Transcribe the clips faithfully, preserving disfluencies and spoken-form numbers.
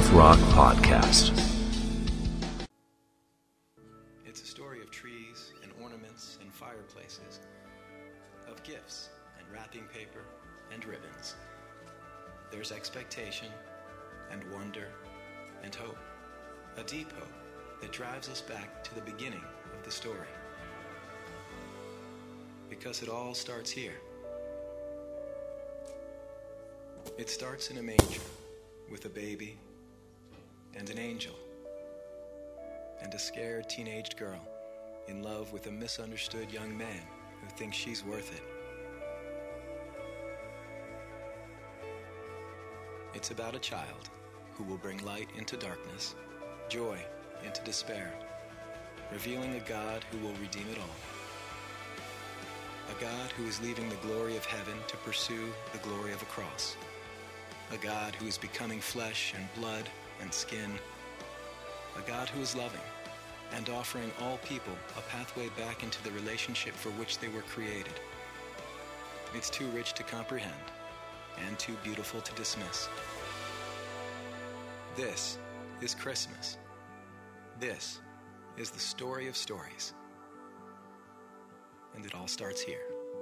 North Rock Podcast. It's a story of trees and ornaments and fireplaces, of gifts and wrapping paper and ribbons. There's expectation and wonder and hope, a deep hope that drives us back to the beginning of the story. Because it all starts here. It starts in a manger with a baby and an angel and a scared teenaged girl in love with a misunderstood young man who thinks she's worth it. It's about a child who will bring light into darkness, joy into despair, revealing a God who will redeem it all. A God who is leaving the glory of heaven to pursue the glory of a cross. A God who is becoming flesh and blood and skin. A God who is loving and offering all people a pathway back into the relationship for which they were created. It's too rich to comprehend and too beautiful to dismiss. This is Christmas. This is the story of stories. And it all starts here.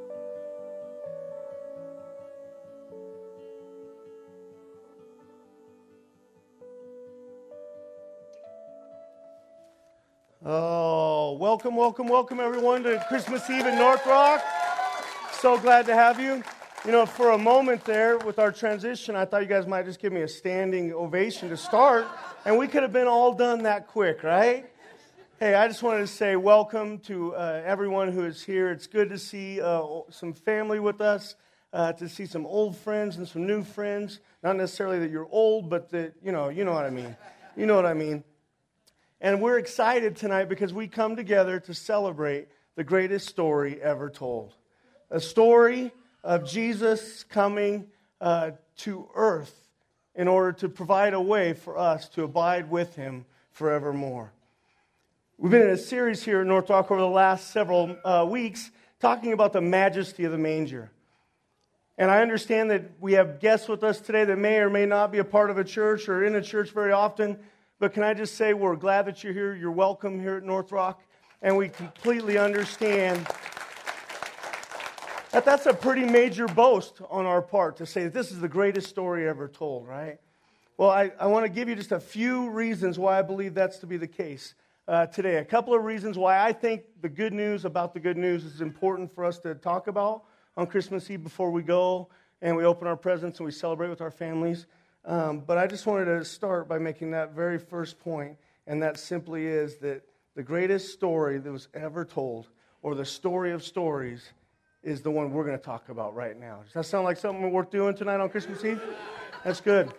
Oh, welcome, welcome, welcome everyone to Christmas Eve in North Rock. So glad to have you. You know, for a moment there with our transition, I thought you guys might just give me a standing ovation to start, and we could have been all done that quick, right? Hey, I just wanted to say welcome to uh, everyone who is here. It's good to see uh, some family with us, uh, to see some old friends and some new friends. Not necessarily that you're old, but that, you know, you know what I mean. You know what I mean. And we're excited tonight because we come together to celebrate the greatest story ever told. A story of Jesus coming uh, to earth in order to provide a way for us to abide with Him forevermore. We've been in a series here at North Rock over the last several uh, weeks talking about the majesty of the manger. And I understand that we have guests with us today that may or may not be a part of a church or in a church very often. But can I just say we're glad that you're here. You're welcome here at North Rock. And we completely understand that that's a pretty major boast on our part to say that this is the greatest story ever told, right? Well, I, I want to give you just a few reasons why I believe that's to be the case uh, today. A couple of reasons why I think the good news about the good news is important for us to talk about on Christmas Eve before we go and we open our presents and we celebrate with our families. Um, but I just wanted to start by making that very first point, and that simply is that the greatest story that was ever told, or the story of stories, is the one we're going to talk about right now. Does that sound like something worth doing tonight on Christmas Eve? That's good.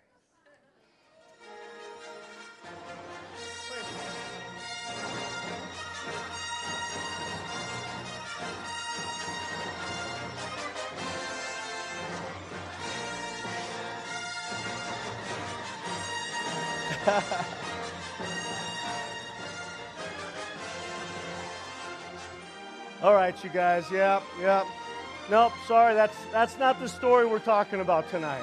All right, you guys. Yep, yep. Nope, sorry, that's that's not the story we're talking about tonight.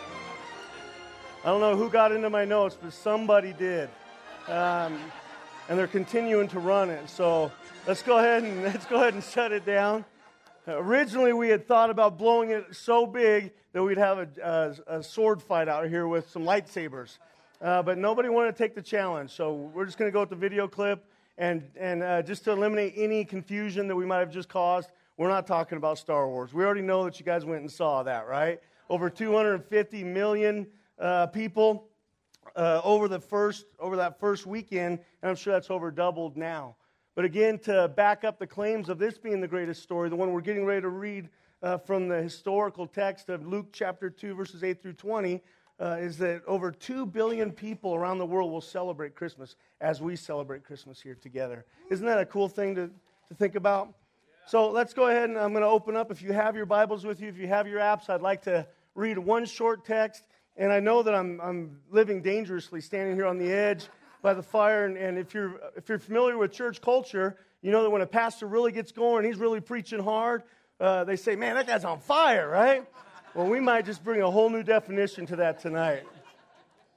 I don't know who got into my notes, but somebody did. Um, and they're continuing to run it. So let's go ahead and let's go ahead and shut it down. Uh, originally, we had thought about blowing it so big that we'd have a, a, a sword fight out here with some lightsabers. Uh, but nobody wanted to take the challenge, so we're just going to go with the video clip. And, and uh, just to eliminate any confusion that we might have just caused, we're not talking about Star Wars. We already know that you guys went and saw that, right? Over two hundred fifty million uh, people uh, over the first over that first weekend, and I'm sure that's over doubled now. But again, to back up the claims of this being the greatest story, the one we're getting ready to read uh, from the historical text of Luke chapter two, verses eight through twenty, Uh, is that over two billion people around the world will celebrate Christmas as we celebrate Christmas here together. Isn't that a cool thing to, to think about? Yeah. So let's go ahead and I'm going to open up. If you have your Bibles with you, if you have your apps, I'd like to read one short text. And I know that I'm, I'm living dangerously standing here on the edge by the fire. And, and if you're if you're familiar with church culture, you know that when a pastor really gets going, he's really preaching hard, uh, they say, man, that guy's on fire, right? Well, we might just bring a whole new definition to that tonight. It's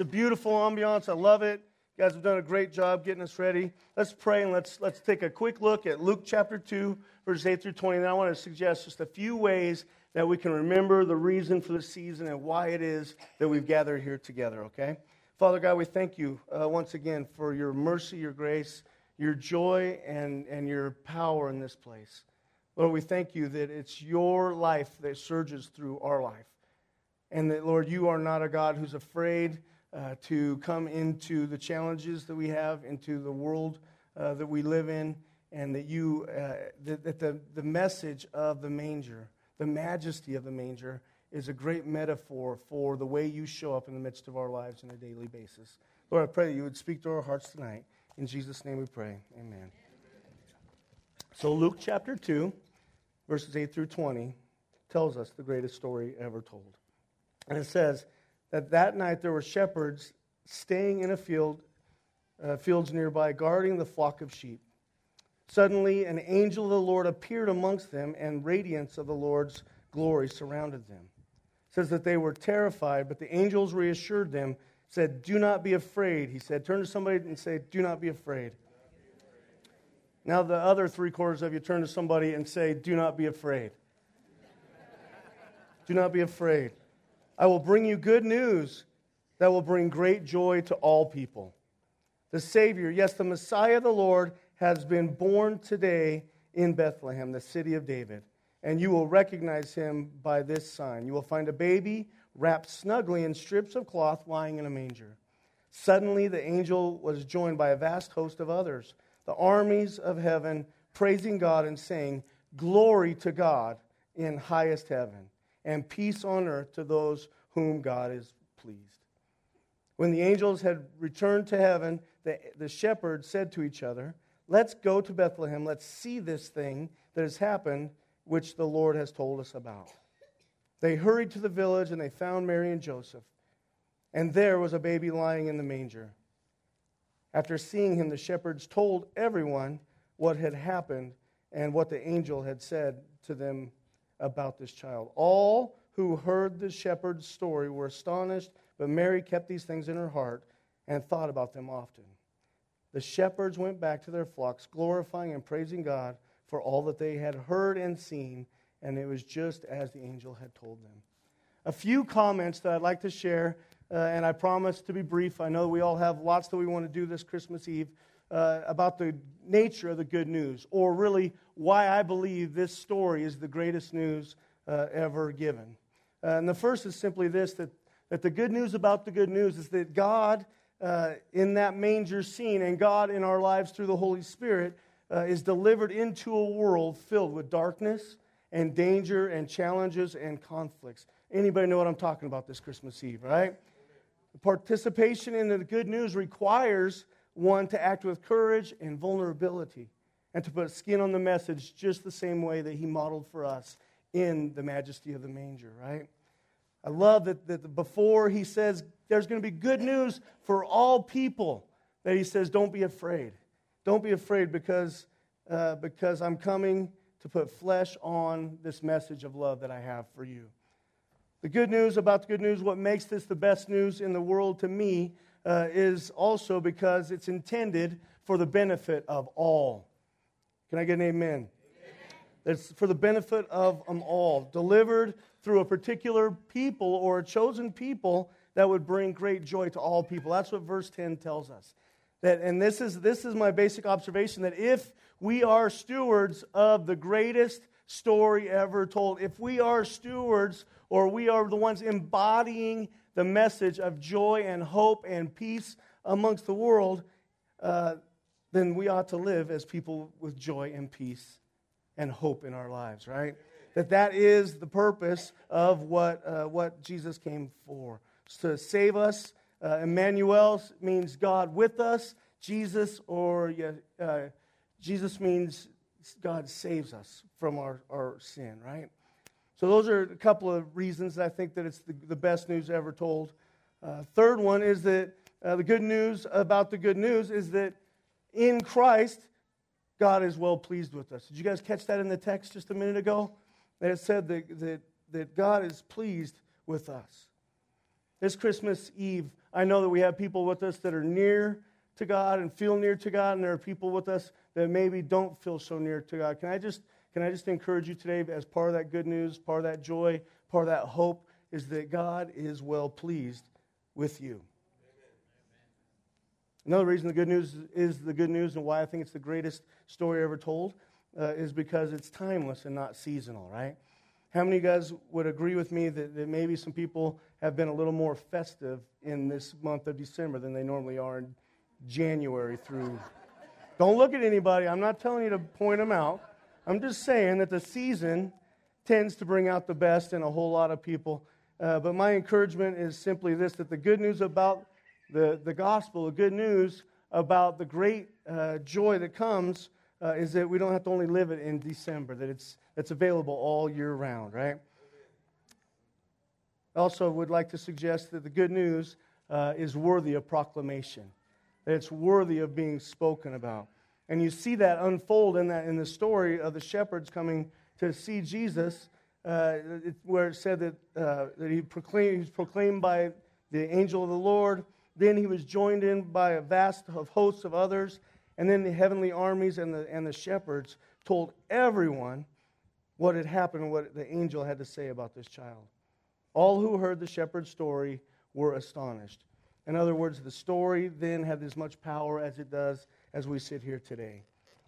a beautiful ambiance. I love it. You guys have done a great job getting us ready. Let's pray and let's let's take a quick look at Luke chapter two, verses eight through twenty. And I want to suggest just a few ways that we can remember the reason for the season and why it is that we've gathered here together, okay? Father God, we thank you uh, once again for your mercy, your grace, your joy, and, and your power in this place. Lord, we thank you that it's your life that surges through our life. And that, Lord, you are not a God who's afraid uh, to come into the challenges that we have, into the world uh, that we live in, and that you, uh, that, that the, the message of the manger, the majesty of the manger, is a great metaphor for the way you show up in the midst of our lives on a daily basis. Lord, I pray that you would speak to our hearts tonight. In Jesus' name we pray. Amen. So Luke chapter two, verses eight through twenty, tells us the greatest story ever told. And it says that that night there were shepherds staying in a field, uh, fields nearby, guarding the flock of sheep. Suddenly an angel of the Lord appeared amongst them, and radiance of the Lord's glory surrounded them. It says that they were terrified, but the angels reassured them, said, "Do not be afraid." He said, turn to somebody and say, "Do not be afraid." Now the other three quarters of you turn to somebody and say, "Do not be afraid." Do not be afraid. I will bring you good news that will bring great joy to all people. The Savior, yes, the Messiah, the Lord, has been born today in Bethlehem, the city of David. And you will recognize him by this sign. You will find a baby wrapped snugly in strips of cloth lying in a manger. Suddenly the angel was joined by a vast host of others, the armies of heaven, praising God and saying, "Glory to God in highest heaven, and peace on earth to those whom God is pleased." When the angels had returned to heaven, the, the shepherds said to each other, "Let's go to Bethlehem. Let's see this thing that has happened, which the Lord has told us about." They hurried to the village, and they found Mary and Joseph. And there was a baby lying in the manger. After seeing him, the shepherds told everyone what had happened and what the angel had said to them about this child. All who heard the shepherd's story were astonished, but Mary kept these things in her heart and thought about them often. The shepherds went back to their flocks, glorifying and praising God for all that they had heard and seen, and it was just as the angel had told them. A few comments that I'd like to share, uh, and I promise to be brief. I know we all have lots that we want to do this Christmas Eve, uh, about the nature of the good news, or really why I believe this story is the greatest news uh, ever given. Uh, and the first is simply this, that, that the good news about the good news is that God, uh, in that manger scene, and God in our lives through the Holy Spirit, Uh, is delivered into a world filled with darkness and danger and challenges and conflicts. Anybody know what I'm talking about this Christmas Eve, right? Participation in the good news requires one to act with courage and vulnerability and to put skin on the message just the same way that he modeled for us in the majesty of the manger, right? I love that, that before he says there's going to be good news for all people, that he says don't be afraid. Don't be afraid because, uh, because I'm coming to put flesh on this message of love that I have for you. The good news about the good news, what makes this the best news in the world to me, uh, is also because it's intended for the benefit of all. Can I get an amen? Amen. It's for the benefit of them all, delivered through a particular people or a chosen people that would bring great joy to all people. That's what verse ten tells us. That, and this is this is my basic observation, that if we are stewards of the greatest story ever told, if we are stewards or we are the ones embodying the message of joy and hope and peace amongst the world, uh, then we ought to live as people with joy and peace and hope in our lives, right? That that is the purpose of what uh, what Jesus came for, to save us. Uh, Emmanuel means God with us. Jesus or uh, Jesus means God saves us from our, our sin, right? So those are a couple of reasons I think that it's the, the best news ever told. Uh, third one is that uh, the good news about the good news is that in Christ, God is well pleased with us. Did you guys catch that in the text just a minute ago? That it said that, that, that God is pleased with us. This Christmas Eve, I know that we have people with us that are near to God and feel near to God, and there are people with us that maybe don't feel so near to God. Can I just can I just encourage you today, as part of that good news, part of that joy, part of that hope, is that God is well pleased with you. Another reason the good news is the good news, and why I think it's the greatest story ever told, uh, is because it's timeless and not seasonal, right? How many of you guys would agree with me that, that maybe some people have been a little more festive in this month of December than they normally are in January through... Don't look at anybody. I'm not telling you to point them out. I'm just saying that the season tends to bring out the best in a whole lot of people. Uh, but my encouragement is simply this, that the good news about the, the gospel, the good news about the great uh, joy that comes uh, is that we don't have to only live it in December, that it's, it's available all year round, right? I also would like to suggest that the good news uh, is worthy of proclamation, that it's worthy of being spoken about. And you see that unfold in that in the story of the shepherds coming to see Jesus, uh, it, where it said that, uh, that he, proclaimed, he was proclaimed by the angel of the Lord. Then he was joined in by a vast of hosts of others. And then the heavenly armies and the, and the shepherds told everyone what had happened and what the angel had to say about this child. All who heard the shepherd's story were astonished. In other words, the story then had as much power as it does as we sit here today.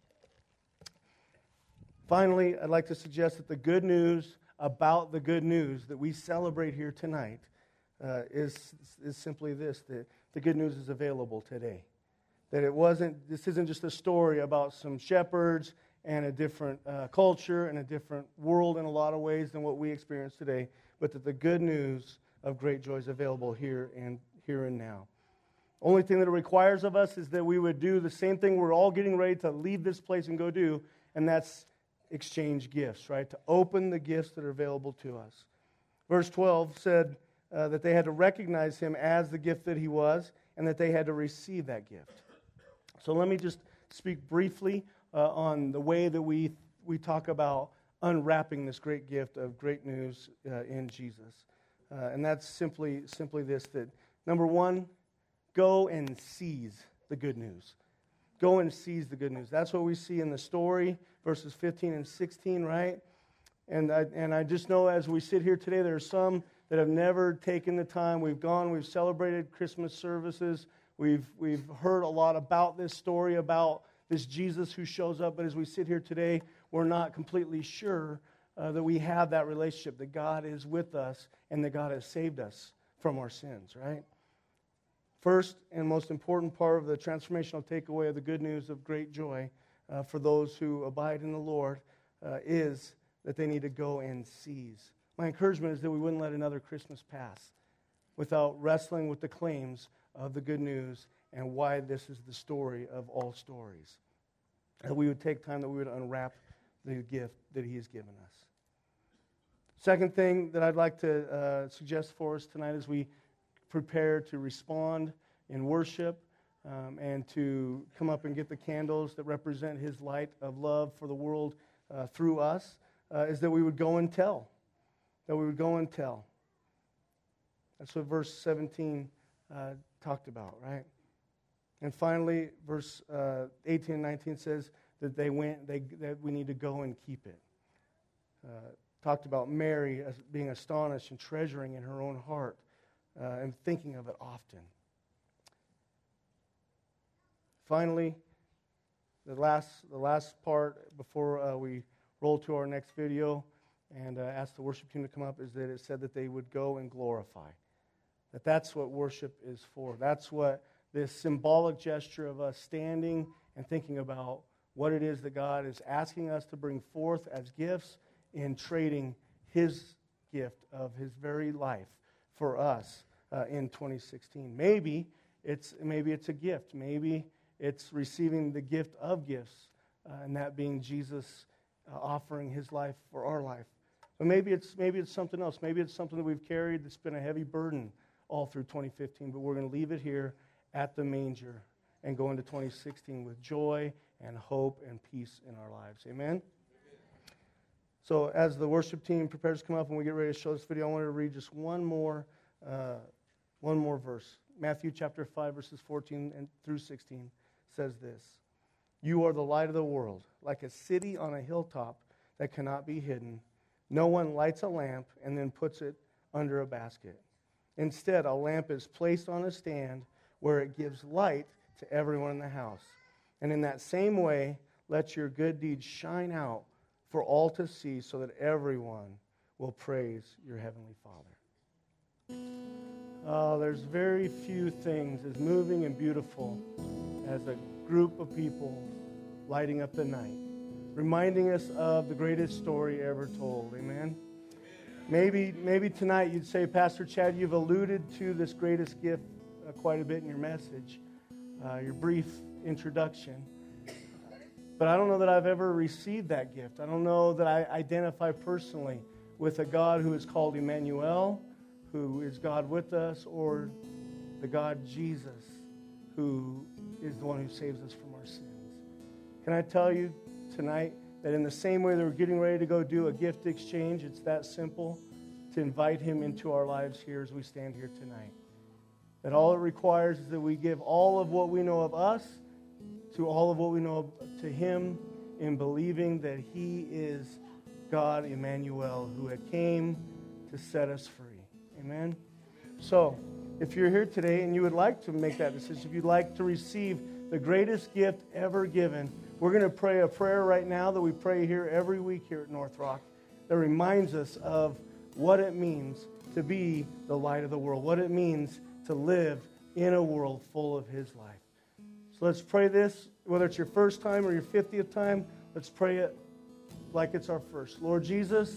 Finally, I'd like to suggest that the good news about the good news that we celebrate here tonight uh, is, is simply this, that the good news is available today. That it wasn't, this isn't just a story about some shepherds and a different uh, culture and a different world in a lot of ways than what we experience today, but that the good news of great joy is available here and here and now. Only thing that it requires of us is that we would do the same thing we're all getting ready to leave this place and go do, and that's exchange gifts, right? To open the gifts that are available to us. Verse twelve said uh, that they had to recognize him as the gift that he was, and that they had to receive that gift. So let me just speak briefly uh, on the way that we we talk about unwrapping this great gift of great news uh, in Jesus. Uh, and that's simply simply this, that number one, go and seize the good news. Go and seize the good news. That's what we see in the story, verses fifteen and sixteen, right? And I, and I just know as we sit here today, there are some that have never taken the time. We've gone, we've celebrated Christmas services. We've, we've heard a lot about this story, about this Jesus who shows up. But as we sit here today, we're not completely sure uh, that we have that relationship, that God is with us and that God has saved us from our sins, right? First and most important part of the transformational takeaway of the good news of great joy uh, for those who abide in the Lord uh, is that they need to go and seize. My encouragement is that we wouldn't let another Christmas pass without wrestling with the claims of the good news and why this is the story of all stories. That we would take time, that we would unwrap the gift that he has given us. Second thing that I'd like to uh, suggest for us tonight as we prepare to respond in worship um, and to come up and get the candles that represent his light of love for the world uh, through us, uh, is that we would go and tell. That we would go and tell. That's what verse seventeen uh, talked about, right? And finally, verse uh, eighteen and nineteen says that they went. They that we need to go and keep it. Uh, talked about Mary as being astonished and treasuring in her own heart uh, and thinking of it often. Finally, the last the last part before uh, we roll to our next video and uh, ask the worship team to come up is that it said that they would go and glorify. That that's what worship is for. That's what this symbolic gesture of us standing and thinking about what it is that God is asking us to bring forth as gifts in trading his gift of his very life for us uh, in twenty sixteen. Maybe it's maybe it's a gift. Maybe it's receiving the gift of gifts, uh, and that being Jesus uh, offering his life for our life. But maybe it's maybe it's something else. Maybe it's something that we've carried that's been a heavy burden all through twenty fifteen, but we're going to leave it here at the manger and go into twenty sixteen with joy and hope and peace in our lives. Amen? Amen? So as the worship team prepares to come up and we get ready to show this video, I want to read just one more, uh, one more verse. Matthew chapter five, verses fourteen and through sixteen says this. You are the light of the world, like a city on a hilltop that cannot be hidden. No one lights a lamp and then puts it under a basket. Instead, a lamp is placed on a stand where it gives light to everyone in the house. And in that same way, let your good deeds shine out for all to see so that everyone will praise your heavenly Father. Oh, there's very few things as moving and beautiful as a group of people lighting up the night, reminding us of the greatest story ever told. Amen? Maybe, maybe tonight you'd say, Pastor Chad, you've alluded to this greatest gift uh, quite a bit in your message, uh, your brief introduction. But I don't know that I've ever received that gift. I don't know that I identify personally with a God who is called Emmanuel, who is God with us, or the God Jesus, who is the one who saves us from our sins. Can I tell you tonight that in the same way that we're getting ready to go do a gift exchange, it's that simple to invite him into our lives here as we stand here tonight. That all it requires is that we give all of what we know of us to all of what we know to him in believing that he is God, Emmanuel, who had came to set us free. Amen? So, if you're here today and you would like to make that decision, if you'd like to receive the greatest gift ever given, we're going to pray a prayer right now that we pray here every week here at North Rock that reminds us of what it means to be the light of the world, what it means to live in a world full of his life. So let's pray this, whether it's your first time or your fiftieth time, let's pray it like it's our first. Lord Jesus,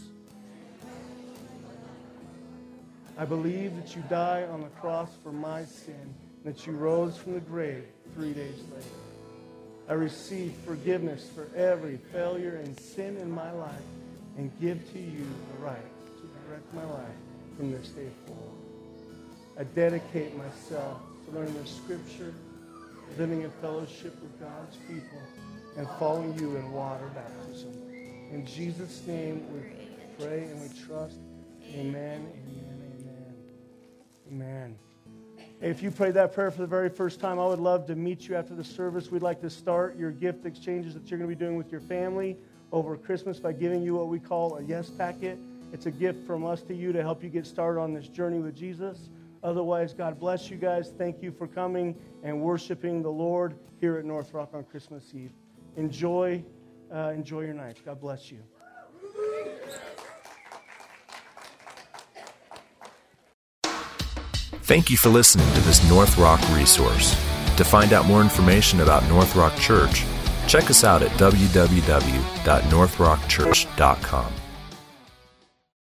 I believe that you died on the cross for my sin, and that you rose from the grave three days later. I receive forgiveness for every failure and sin in my life and give to you the right to direct my life from this day forward. I dedicate myself to learning the Scripture, living in fellowship with God's people, and following you in water baptism. In Jesus' name we pray and we trust. Amen, amen, amen, amen. If you prayed that prayer for the very first time, I would love to meet you after the service. We'd like to start your gift exchanges that you're going to be doing with your family over Christmas by giving you what we call a yes packet. It's a gift from us to you to help you get started on this journey with Jesus. Otherwise, God bless you guys. Thank you for coming and worshiping the Lord here at North Rock on Christmas Eve. Enjoy, uh, enjoy your night. God bless you. Thank you for listening to this North Rock resource. To find out more information about North Rock Church, check us out at w w w dot north rock church dot com.